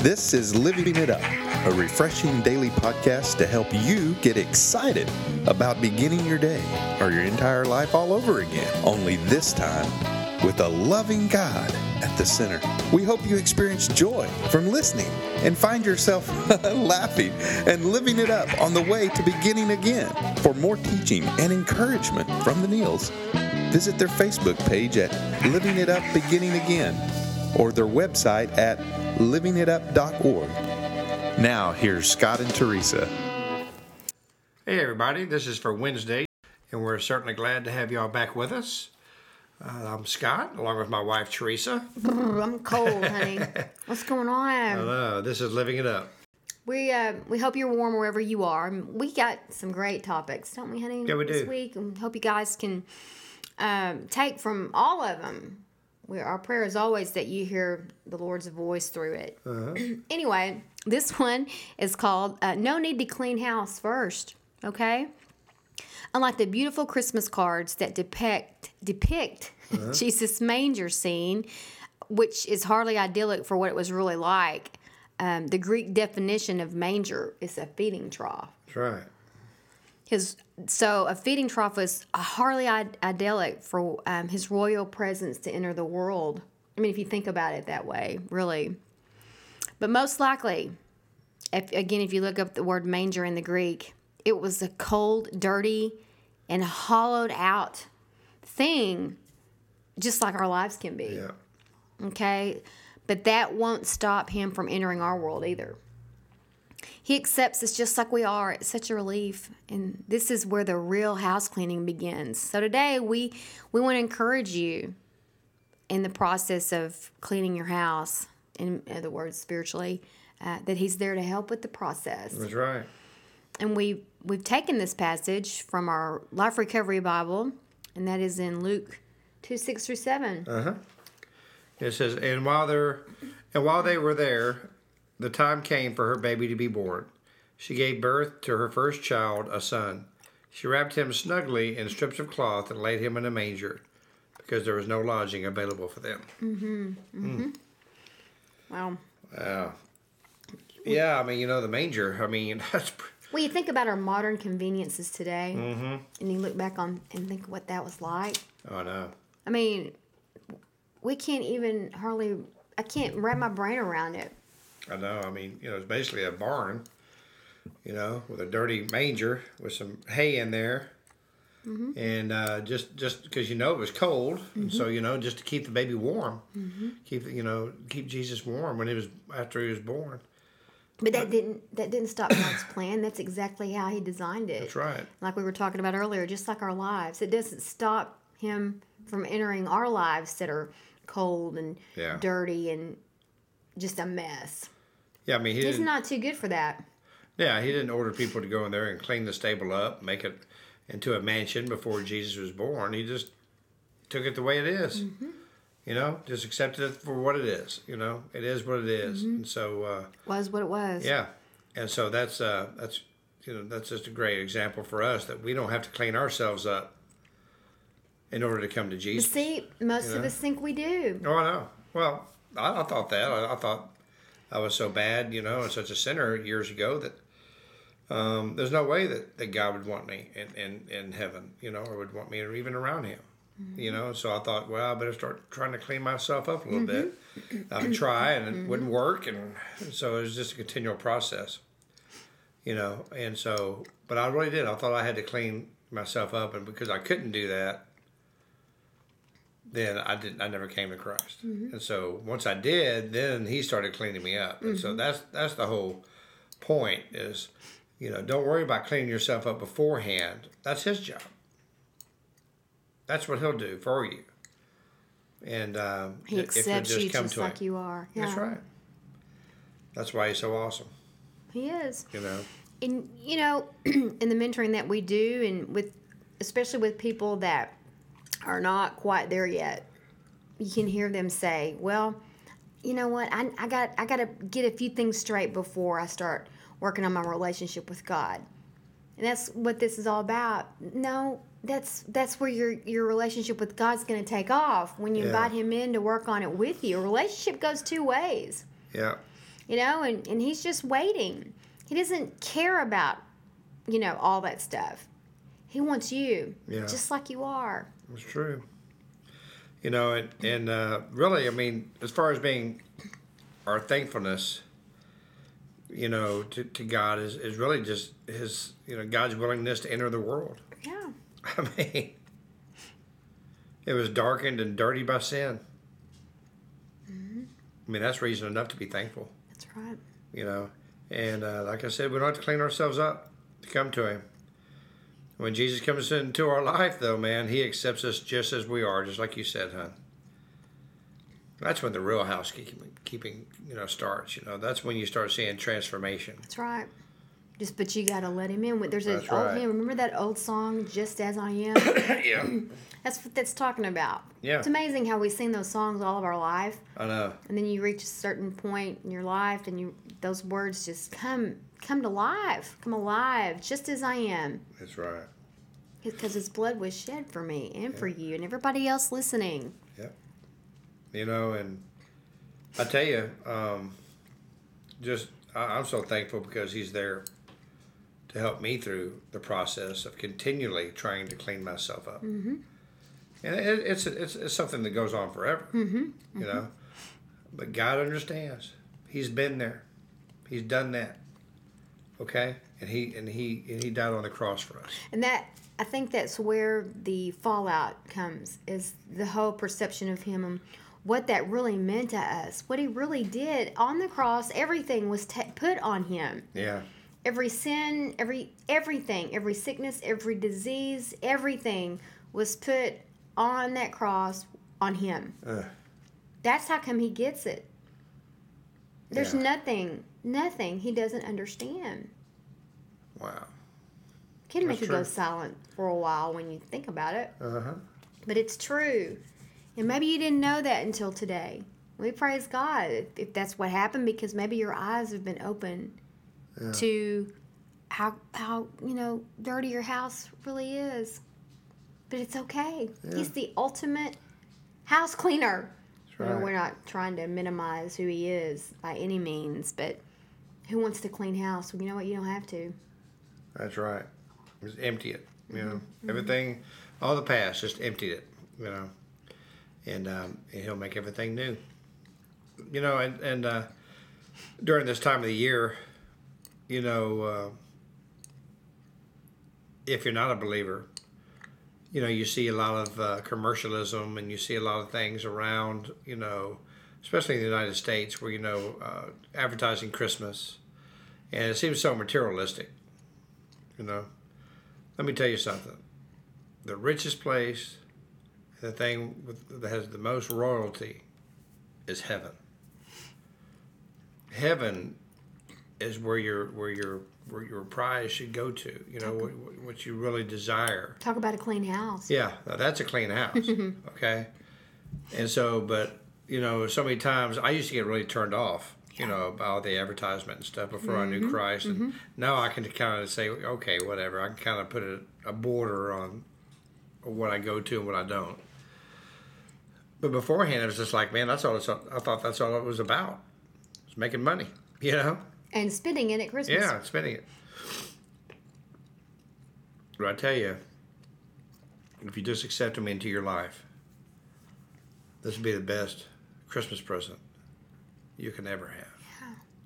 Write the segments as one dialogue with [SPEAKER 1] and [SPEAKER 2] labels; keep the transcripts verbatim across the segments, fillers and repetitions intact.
[SPEAKER 1] This is Living It Up, a refreshing daily podcast to help you get excited about beginning your day or your entire life all over again, only this time with a loving God at the center. We hope you experience joy from listening and find yourself laughing and living it up on the way to beginning again. For more teaching and encouragement from the Neils, visit their Facebook page at Living It Up Beginning Again or their website at living it up dot org. Now, here's Scott and Teresa.
[SPEAKER 2] Hey everybody, this is for Wednesday, and we're certainly glad to have y'all back with us. Uh, I'm Scott, along with my wife Teresa.
[SPEAKER 3] I'm cold, honey. What's going on?
[SPEAKER 2] Hello, this is Living It Up.
[SPEAKER 3] We uh, we hope you're warm wherever you are. We got some great topics, don't we, honey?
[SPEAKER 2] Yeah, we
[SPEAKER 3] this
[SPEAKER 2] do.
[SPEAKER 3] week, and hope you guys can um, take from all of them. We, our prayer is always that you hear the Lord's voice through it. Uh-huh. Anyway, this one is called uh, "No Need to Clean House First." Okay. Unlike the beautiful Christmas cards that depict depict uh-huh. Jesus' manger scene, which is hardly idyllic for what it was really like, um, the Greek definition of manger is a feeding trough.
[SPEAKER 2] That's right.
[SPEAKER 3] His so a feeding trough was hardly idyllic for um, his royal presence to enter the world. I mean, if you think about it that way, really. But most likely, if, again, if you look up the word manger in the Greek, it was a cold, dirty, and hollowed out thing, just like our lives can be.
[SPEAKER 2] Yeah.
[SPEAKER 3] Okay? But that won't stop him from entering our world either. He accepts us just like we are. It's such a relief. And this is where the real house cleaning begins. So today, we, we want to encourage you in the process of cleaning your house, in other words, spiritually, uh, that he's there to help with the process.
[SPEAKER 2] That's right.
[SPEAKER 3] And we, we've taken this passage from our Life Recovery Bible, and that is in Luke two, six through seven.
[SPEAKER 2] Uh-huh. It says, and while they're, and while they were there, the time came for her baby to be born. She gave birth to her first child, a son. She wrapped him snugly in strips of cloth and laid him in a manger, because there was no lodging available for them.
[SPEAKER 3] Mm-hmm. Mm-hmm. Mm. Wow.
[SPEAKER 2] Wow. Yeah, I mean, you know, the manger, I mean, that's...
[SPEAKER 3] Well, you think about our modern conveniences today,
[SPEAKER 2] mm-hmm.
[SPEAKER 3] and you look back on and think what that was like.
[SPEAKER 2] Oh, no.
[SPEAKER 3] I mean, we can't even hardly, I can't wrap my brain around it.
[SPEAKER 2] I know. I mean, you know, it's basically a barn, you know, with a dirty manger with some hay in there. Mm-hmm. And uh, just just because, you know, it was cold. Mm-hmm. And so, you know, just to keep the baby warm, mm-hmm. keep, you know, keep Jesus warm when he was, after he was born.
[SPEAKER 3] But that didn't that didn't stop God's plan. That's exactly how he designed it.
[SPEAKER 2] That's right.
[SPEAKER 3] Like we were talking about earlier, just like our lives. It doesn't stop him from entering our lives that are cold and
[SPEAKER 2] yeah.
[SPEAKER 3] dirty and just a mess.
[SPEAKER 2] Yeah, I mean, he
[SPEAKER 3] He's
[SPEAKER 2] didn't,
[SPEAKER 3] not too good for that.
[SPEAKER 2] Yeah, he didn't order people to go in there and clean the stable up, make it into a mansion before Jesus was born. He just took it the way it is. Mm-hmm. You know, just accepted it for what it is. You know, it is what it is. Mm-hmm. And so uh,
[SPEAKER 3] was what it was.
[SPEAKER 2] Yeah, and so that's uh, that's you know that's just a great example for us that we don't have to clean ourselves up in order to come to Jesus.
[SPEAKER 3] But see, most
[SPEAKER 2] you know?
[SPEAKER 3] of us think we do.
[SPEAKER 2] Oh, I know. Well, I, I thought that. I, I thought I was so bad, you know, and such a sinner years ago that um, there's no way that, that God would want me in, in, in heaven, you know, or would want me even around him. Mm-hmm. You know, so I thought, well, I better start trying to clean myself up a little mm-hmm. bit. I would try, and it mm-hmm. wouldn't work, and so it was just a continual process. You know, and so, but I really did. I thought I had to clean myself up, and because I couldn't do that, then I didn't. I never came to Christ, mm-hmm. and so once I did, then He started cleaning me up, and mm-hmm. so that's that's the whole point. Is you know, don't worry about cleaning yourself up beforehand. That's His job. That's what He'll do for you. And um,
[SPEAKER 3] He accepts
[SPEAKER 2] just
[SPEAKER 3] you
[SPEAKER 2] come
[SPEAKER 3] just
[SPEAKER 2] to
[SPEAKER 3] like
[SPEAKER 2] him.
[SPEAKER 3] you are. Yeah.
[SPEAKER 2] That's right. That's why He's so awesome.
[SPEAKER 3] He is.
[SPEAKER 2] You know.
[SPEAKER 3] And you know, in the mentoring that we do, and with especially with people that are not quite there yet, you can hear them say, "Well, you know what? I I got I got to get a few things straight before I start working on my relationship with God." And that's what this is all about. No, that's that's where your your relationship with God's going to take off when you
[SPEAKER 2] yeah.
[SPEAKER 3] invite Him in to work on it with you. A relationship goes two ways.
[SPEAKER 2] Yeah.
[SPEAKER 3] You know, and, and he's just waiting. He doesn't care about, you know, all that stuff. He wants you
[SPEAKER 2] Yeah.
[SPEAKER 3] just like you are.
[SPEAKER 2] It's true. You know, and, and uh, really, I mean, as far as being our thankfulness, you know, to, to God is, is really just his, you know, God's willingness to enter the world.
[SPEAKER 3] Yeah.
[SPEAKER 2] I mean, it was darkened and dirty by sin.
[SPEAKER 3] Mm-hmm.
[SPEAKER 2] I mean, that's reason enough to be thankful,
[SPEAKER 3] That's right.
[SPEAKER 2] you know. And uh, like I said, we don't have to clean ourselves up to come to him. When Jesus comes into our life, though, man, he accepts us just as we are, just like you said, hon. That's when the real housekeeping, keeping, you know, starts. You know, that's when you start seeing transformation.
[SPEAKER 3] That's right. Just, but you got to let him in. There's an
[SPEAKER 2] That's
[SPEAKER 3] old
[SPEAKER 2] right.
[SPEAKER 3] hymn. Remember that old song, Just As I Am?
[SPEAKER 2] Yeah,
[SPEAKER 3] That's what that's talking about.
[SPEAKER 2] Yeah.
[SPEAKER 3] It's amazing how we sing those songs all of our life.
[SPEAKER 2] I know.
[SPEAKER 3] And then you reach a certain point in your life and you those words just come come to life. Come alive, just as I am.
[SPEAKER 2] That's right.
[SPEAKER 3] Because his blood was shed for me and for you and everybody else listening.
[SPEAKER 2] Yep. You know, and I tell you, um, just I, I'm so thankful because he's there to help me through the process of continually trying to clean myself up. Mm-hmm. And it, it's, it's it's something that goes on forever. Mm-hmm. Mm-hmm. You know, but God understands. He's been there. He's done that. Okay, and he and he and he died on the cross for us.
[SPEAKER 3] And that I think that's where the fallout comes, is the whole perception of him and what that really meant to us. What he really did on the cross, everything was t- put on him.
[SPEAKER 2] Yeah.
[SPEAKER 3] Every sin, every everything, every sickness, every disease, everything was put on that cross on him.
[SPEAKER 2] Ugh.
[SPEAKER 3] That's how come he gets it. There's
[SPEAKER 2] Yeah.
[SPEAKER 3] nothing, nothing he doesn't understand.
[SPEAKER 2] Wow.
[SPEAKER 3] Can make
[SPEAKER 2] That's
[SPEAKER 3] you go
[SPEAKER 2] true.
[SPEAKER 3] silent for a while when you think about it.
[SPEAKER 2] Uh huh.
[SPEAKER 3] But it's true. And maybe you didn't know that until today. We praise God if, if that's what happened, because maybe your eyes have been open
[SPEAKER 2] Yeah.
[SPEAKER 3] to how, how, you know, dirty your house really is. But it's okay.
[SPEAKER 2] Yeah.
[SPEAKER 3] He's the ultimate house cleaner.
[SPEAKER 2] That's
[SPEAKER 3] You know,
[SPEAKER 2] right.
[SPEAKER 3] we're not trying to minimize who he is by any means, but who wants to clean house? Well, you know what? You don't have to.
[SPEAKER 2] That's right. Just empty it. You know, everything, all the past, just emptied it. You know, and, um, and he'll make everything new. You know, and and uh, during this time of the year, you know, uh, if you're not a believer, you know, you see a lot of uh, commercialism, and you see a lot of things around, you know, especially in the United States, where, you know, uh, advertising Christmas, and it seems so materialistic. You know, let me tell you something. The richest place, the thing with, that has the most royalty, is heaven. Heaven is where your where your where your prize should go to. You know, what, what you really desire.
[SPEAKER 3] Talk about a clean house.
[SPEAKER 2] Yeah, now that's a clean house. Okay, and so, but you know, so many times I used to get really turned off. You know, about the advertisement and stuff before I knew Christ, and now I can kind of say, okay, whatever. I can kind of put a, a border on what I go to and what I don't. But beforehand, it was just like, man, that's all. It's, I thought that's all it was about. It's making money, you know.
[SPEAKER 3] And spending it at Christmas.
[SPEAKER 2] Yeah, spending it. But I tell you, if you just accept him into your life, this would be the best Christmas present you can ever have.
[SPEAKER 3] Yeah.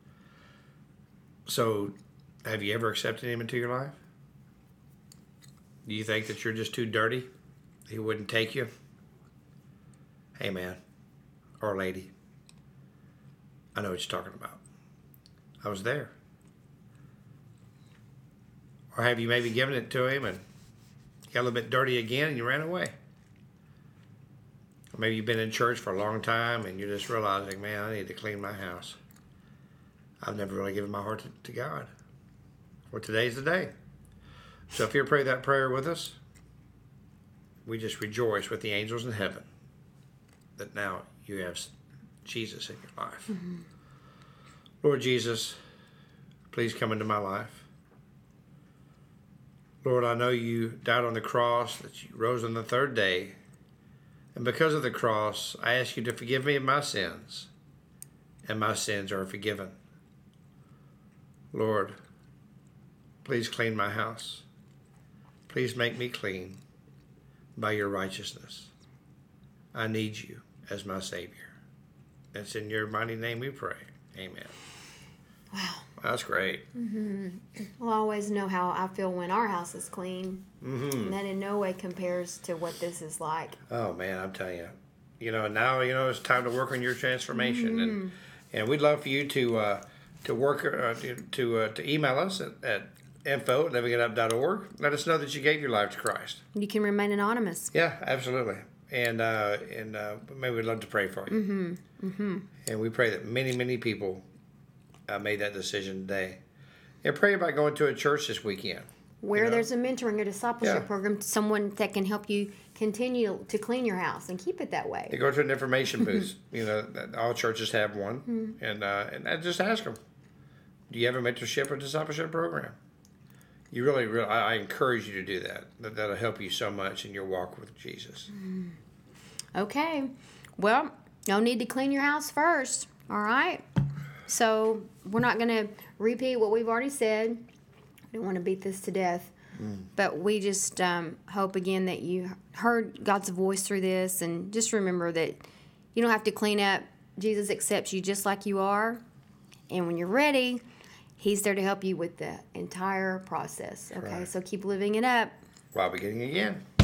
[SPEAKER 2] So, have you ever accepted him into your life? Do you think that you're just too dirty? He wouldn't take you? Hey, man, or lady, I know what you're talking about. I was there. Or have you maybe given it to him and got a little bit dirty again and you ran away? Or maybe you've been in church for a long time and you're just realizing, man, I need to clean my house. I've never really given my heart to, to God. Well, today's the day. So if you pray that prayer with us, we just rejoice with the angels in heaven that now you have Jesus in your life. Mm-hmm. Lord Jesus, please come into my life. Lord, I know you died on the cross, that you rose on the third day. And because of the cross, I ask you to forgive me of my sins. And my sins are forgiven. Lord, please clean my house. Please make me clean by your righteousness. I need you as my Savior. It's in your mighty name we pray. Amen.
[SPEAKER 3] Wow.
[SPEAKER 2] That's great.
[SPEAKER 3] Mm-hmm. Well, I always know how I feel when our house is clean. Mm-hmm. And that in no way compares to what this is like.
[SPEAKER 2] Oh, man, I'm telling you. You know, now, you know, it's time to work on your transformation. Mm-hmm. And and we'd love for you to uh, to work, uh, to to, uh, to email us at, at info at living it up dot org. Let us know that you gave your life to Christ.
[SPEAKER 3] You can remain anonymous.
[SPEAKER 2] Yeah, absolutely. And uh, and uh, maybe we'd love to pray for you.
[SPEAKER 3] Mm-hmm. Mm-hmm.
[SPEAKER 2] And we pray that many, many people uh, made that decision today. And pray about going to a church this weekend.
[SPEAKER 3] Where
[SPEAKER 2] you know?
[SPEAKER 3] there's a mentoring or discipleship
[SPEAKER 2] Yeah.
[SPEAKER 3] program, someone that can help you continue to clean your house and keep it that way.
[SPEAKER 2] They go to an information booth. You know, that all churches have one. Mm-hmm. And uh, and I just ask them, do you have a mentorship or discipleship program? You really, really, I, I encourage you to do that. that. That'll help you so much in your walk with Jesus.
[SPEAKER 3] Okay. Well, no need to clean your house first. All right. So we're not going to repeat what we've already said. I don't want to beat this to death. Mm. But we just um, hope, again, that you heard God's voice through this. And just remember that you don't have to clean up. Jesus accepts you just like you are. And when you're ready, He's there to help you with the entire process. Okay, right. So keep living it up.
[SPEAKER 2] While beginning again.